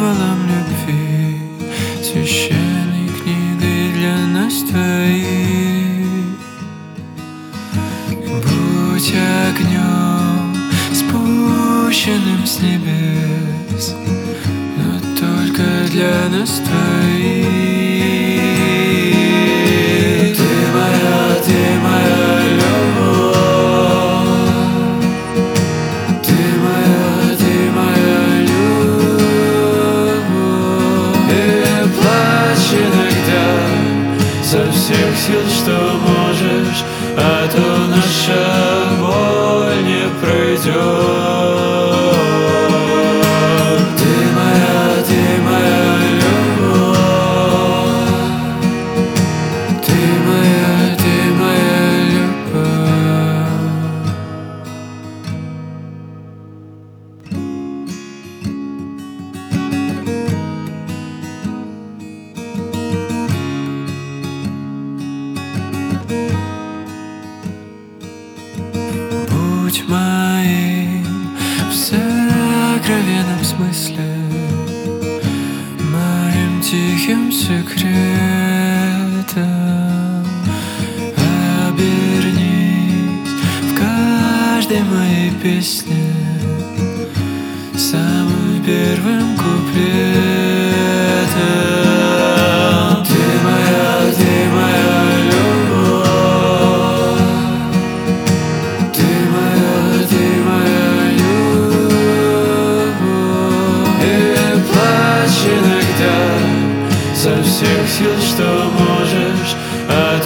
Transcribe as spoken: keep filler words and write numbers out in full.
символом любви, священной книгой для нас двоих. Будь огнем, спущенным с небес, но только для нас двоих. Ты моя, ты моя любовь, ты моя, ты моя любовь. И плачь иногда со всех сил, что можешь, а то наша боль не пройдет. Будь моим в сокровенном смысле, моим тихим секретом. Обернись в каждой моей песне самым первым куплетом. Ты моя, ты моя любовь, ты моя, ты моя любовь. И плачь иногда со всех сил, что можешь, а